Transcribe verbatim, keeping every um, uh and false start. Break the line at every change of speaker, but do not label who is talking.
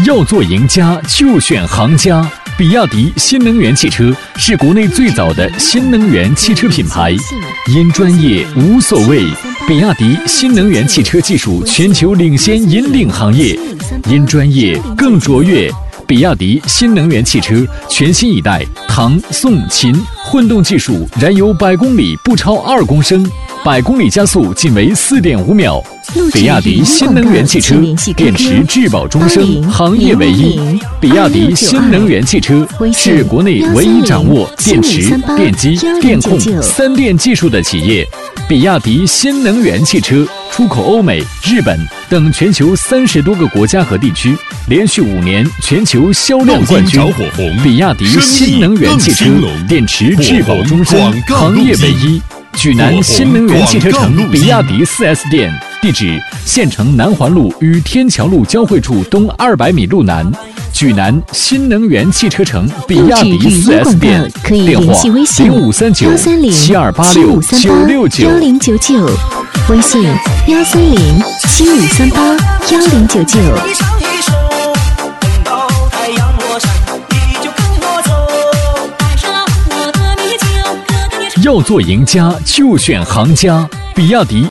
要做赢家就选行家。比亚迪新能源汽车是国内最早的新能源汽车品牌，因专业无所谓。比亚迪新能源汽车技术全球领先，引领行业，因专业更卓越。比亚迪新能源汽车全新一代唐、宋、秦混动技术，燃油百公里不超二公升，百公里加速仅为四点五秒。比亚迪新能源汽车，电池质保终生，行业唯一。比亚迪新能源汽车是国内唯一掌握电池、电机、电控三电技术的企业。比亚迪新能源汽车出口欧美、日本等全球三十多个国家和地区，连续五年全球销量冠军。比亚迪新能源汽车，电池质保终身，行业唯一。莒南新能源汽车城比亚迪 四 S 店，地址：县城南环路与天桥路交汇处东二百米路南。莒南新能源汽车城比亚迪 四 S 店，电话零五三九七二八六九六九
幺零九九，微信幺三零七五三八幺零九九。
要做赢家就选行家，比亚迪。